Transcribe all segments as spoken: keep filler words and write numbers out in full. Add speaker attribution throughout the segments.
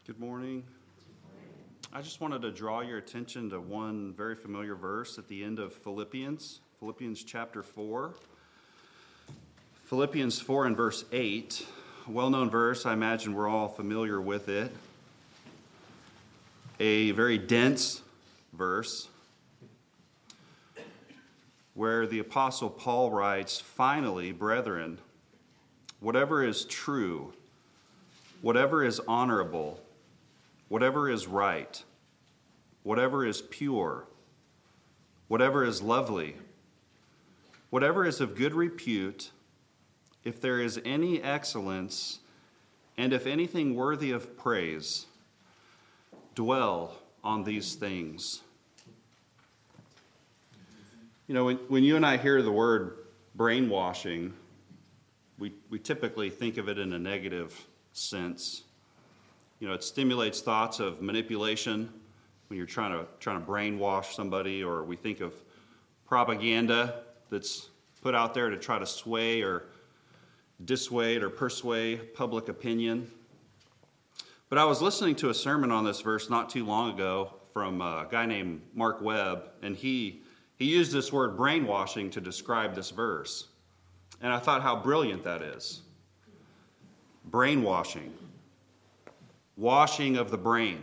Speaker 1: Good morning. I just wanted to draw your attention to one very familiar verse at the end of Philippians, Philippians chapter four. Philippians four and verse eight, a well-known verse. I imagine we're all familiar with it. A very dense verse where the Apostle Paul writes, "Finally, brethren, whatever is true, whatever is honorable, whatever is right, whatever is pure, whatever is lovely, whatever is of good repute, if there is any excellence, and if anything worthy of praise, dwell on these things." You know, when, when you and I hear the word brainwashing, we, we typically think of it in a negative sense. You know, it stimulates thoughts of manipulation when you're trying to trying to brainwash somebody, or we think of propaganda that's put out there to try to sway or dissuade or persuade public opinion. But I was listening to a sermon on this verse not too long ago from a guy named Mark Webb, and he he used this word brainwashing to describe this verse. And I thought how brilliant that is. Brainwashing. Washing of the brain,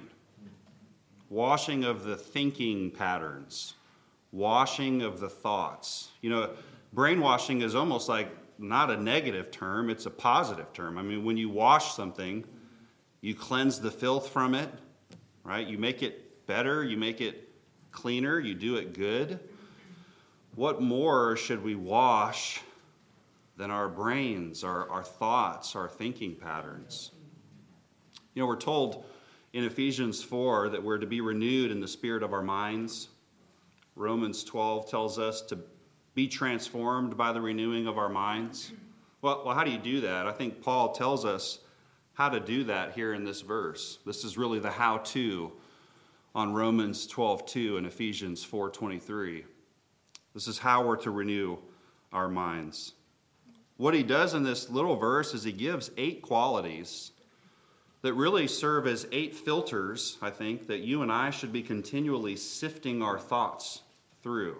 Speaker 1: washing of the thinking patterns, washing of the thoughts. You know, brainwashing is almost like not a negative term, it's a positive term. I mean, when you wash something, you cleanse the filth from it, right? You make it better, you make it cleaner, you do it good. What more should we wash than our brains, our, our thoughts, our thinking patterns? You know, we're told in Ephesians four that we're to be renewed in the spirit of our minds. Romans twelve tells us to be transformed by the renewing of our minds. Well, well, how do you do that? I think Paul tells us how to do that here in this verse. This is really the how-to on Romans twelve two and Ephesians four twenty-three. This is how we're to renew our minds. What he does in this little verse is he gives eight qualities that really serve as eight filters, I think, that you and I should be continually sifting our thoughts through.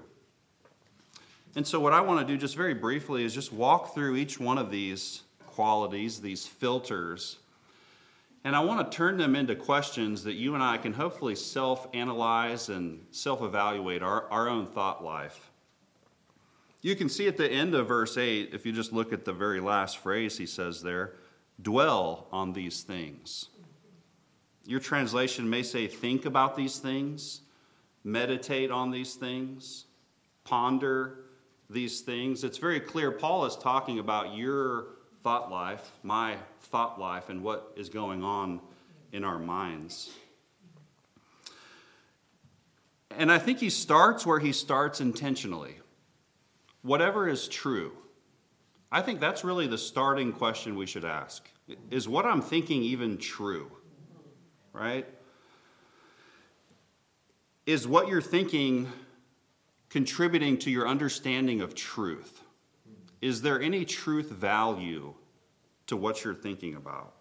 Speaker 1: And so what I want to do just very briefly is just walk through each one of these qualities, these filters, and I want to turn them into questions that you and I can hopefully self-analyze and self-evaluate our, our own thought life. You can see at the end of verse eight, if you just look at the very last phrase he says there, dwell on these things. Your translation may say think about these things, meditate on these things, ponder these things. It's very clear Paul is talking about your thought life, my thought life, and what is going on in our minds. And I think he starts where he starts intentionally. Whatever is true. I think that's really the starting question we should ask. Is what I'm thinking even true? Right? Is what you're thinking contributing to your understanding of truth? Is there any truth value to what you're thinking about?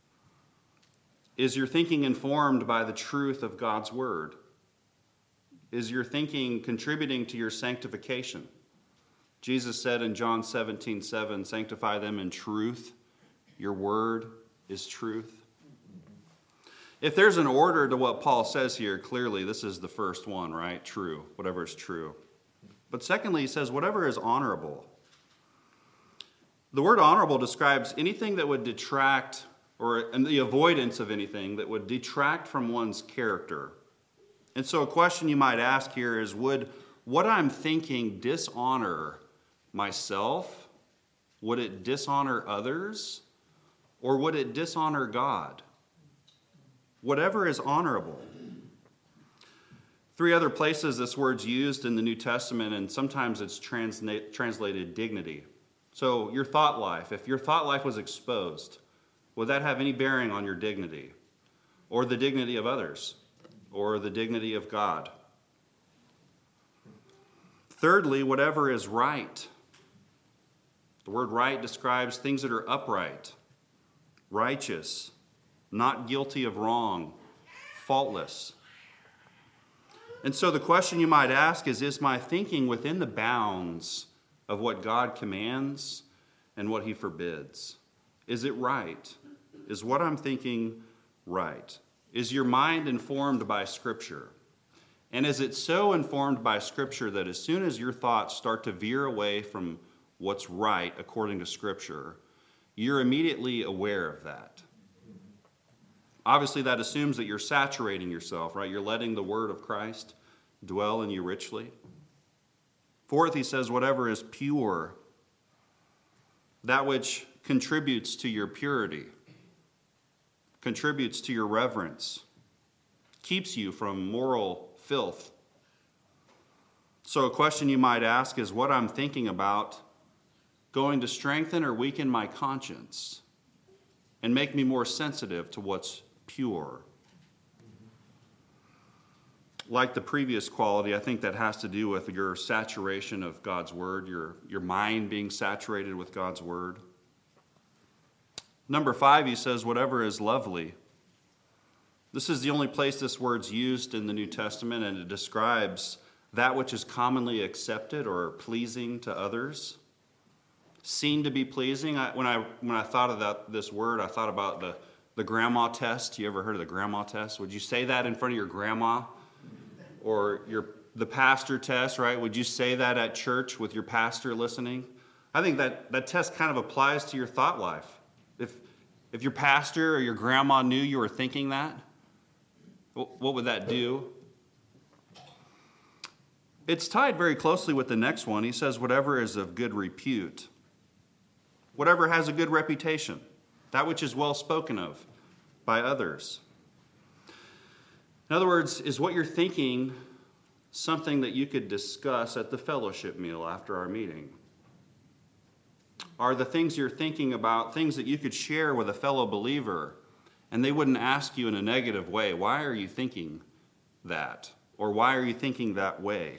Speaker 1: Is your thinking informed by the truth of God's word? Is your thinking contributing to your sanctification? Jesus said in John seventeen seven, sanctify them in truth. Your word is truth. If there's an order to what Paul says here, clearly this is the first one, right? True, whatever is true. But secondly, he says, whatever is honorable. The word honorable describes anything that would detract, or and the avoidance of anything that would detract from one's character. And so a question you might ask here is, would what I'm thinking dishonor myself? Would it dishonor others? Or would it dishonor God? Whatever is honorable. Three other places this word's used in the New Testament, and sometimes it's transna- translated dignity. So your thought life, if your thought life was exposed, would that have any bearing on your dignity? Or the dignity of others? Or the dignity of God? Thirdly, whatever is right. The word right describes things that are upright, righteous, not guilty of wrong, faultless. And so the question you might ask is, is my thinking within the bounds of what God commands and what he forbids? Is it right? Is what I'm thinking right? Is your mind informed by Scripture? And is it so informed by Scripture that as soon as your thoughts start to veer away from what's right according to Scripture, you're immediately aware of that? Obviously, that assumes that you're saturating yourself, right? You're letting the word of Christ dwell in you richly. Fourth, he says, whatever is pure, that which contributes to your purity, contributes to your reverence, keeps you from moral filth. So a question you might ask is, what I'm thinking about going to strengthen or weaken my conscience and make me more sensitive to what's pure? Like the previous quality, I think that has to do with your saturation of God's word, your, your mind being saturated with God's word. Number five, he says, whatever is lovely. This is the only place this word's used in the New Testament, and it describes that which is commonly accepted or pleasing to others, seen to be pleasing. I, when I when I thought of that, this word, I thought about the, the grandma test. You ever heard of the grandma test? Would you say that in front of your grandma? Or your the pastor test, right? Would you say that at church with your pastor listening? I think that, that test kind of applies to your thought life. If if your pastor or your grandma knew you were thinking that, what would that do? It's tied very closely with the next one. He says, whatever is of good repute, whatever has a good reputation, that which is well spoken of by others. In other words, is what you're thinking something that you could discuss at the fellowship meal after our meeting? Are the things you're thinking about things that you could share with a fellow believer and they wouldn't ask you in a negative way, why are you thinking that? Or why are you thinking that way?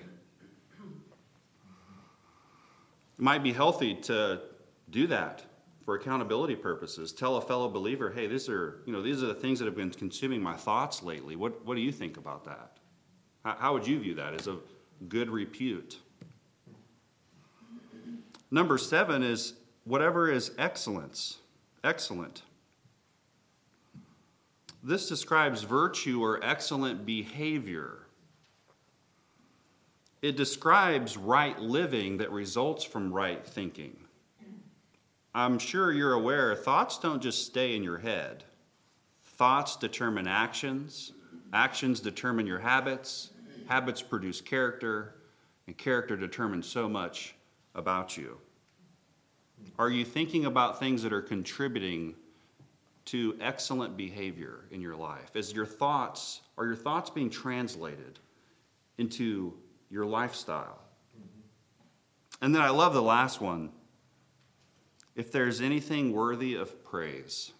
Speaker 1: It might be healthy to do that for accountability purposes. Tell a fellow believer, hey, these are, you know, these are the things that have been consuming my thoughts lately. What, what do you think about that? How, how would you view that as a good repute? Number seven is whatever is excellence, excellent. This describes virtue or excellent behavior. It describes right living that results from right thinking. I'm sure you're aware, thoughts don't just stay in your head. Thoughts determine actions. Actions determine your habits. Habits produce character. And character determines so much about you. Are you thinking about things that are contributing to excellent behavior in your life? Is your thoughts, are your thoughts being translated into your lifestyle? And then I love the last one. If there's anything worthy of praise.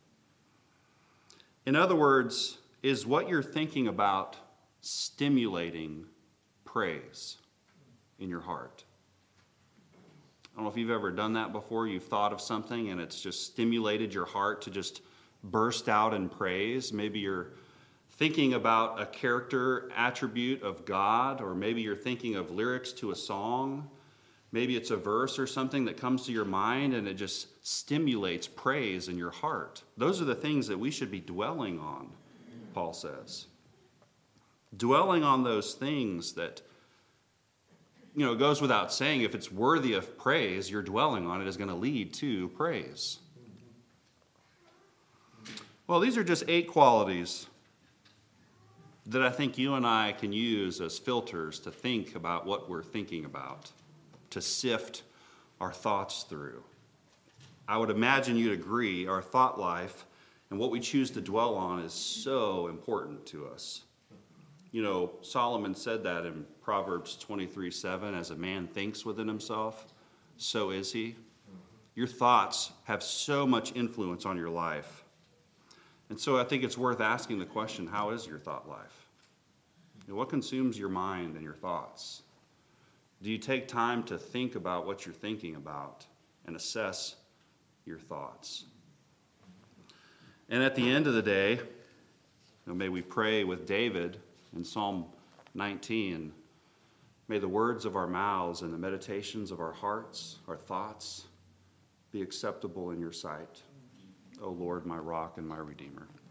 Speaker 1: In other words, is what you're thinking about stimulating praise in your heart? I don't know if you've ever done that before. You've thought of something and it's just stimulated your heart to just burst out in praise. Maybe you're thinking about a character attribute of God, or maybe you're thinking of lyrics to a song. Maybe it's a verse or something that comes to your mind and it just stimulates praise in your heart. Those are the things that we should be dwelling on, Paul says. Dwelling on those things that, you know, it goes without saying, if it's worthy of praise, you're dwelling on it is going to lead to praise. Well, these are just eight qualities that I think you and I can use as filters to think about what we're thinking about, to sift our thoughts through. I would imagine you'd agree our thought life and what we choose to dwell on is so important to us. You know, Solomon said that in Proverbs twenty-three seven, as a man thinks within himself, so is he. Your thoughts have so much influence on your life. And so I think it's worth asking the question, how is your thought life? You know, what consumes your mind and your thoughts? Do you take time to think about what you're thinking about and assess your thoughts? And at the end of the day, you know, may we pray with David in Psalm nineteen, may the words of our mouths and the meditations of our hearts, our thoughts, be acceptable in your sight, O Lord, my rock and my redeemer.